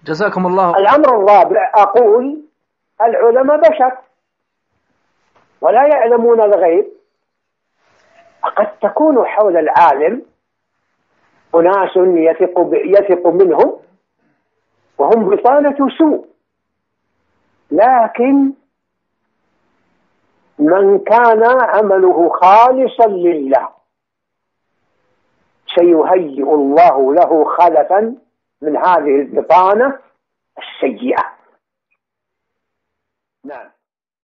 جزاكم الله. الأمر الرابع أقول العلماء بشر ولا يعلمون الغيب، قد تكون حول العالم أناس يثق منهم وهم بطانة سوء، لكن من كان عمله خالصا لله سيهيئ الله له خلفا من هذه البطانة السيئة.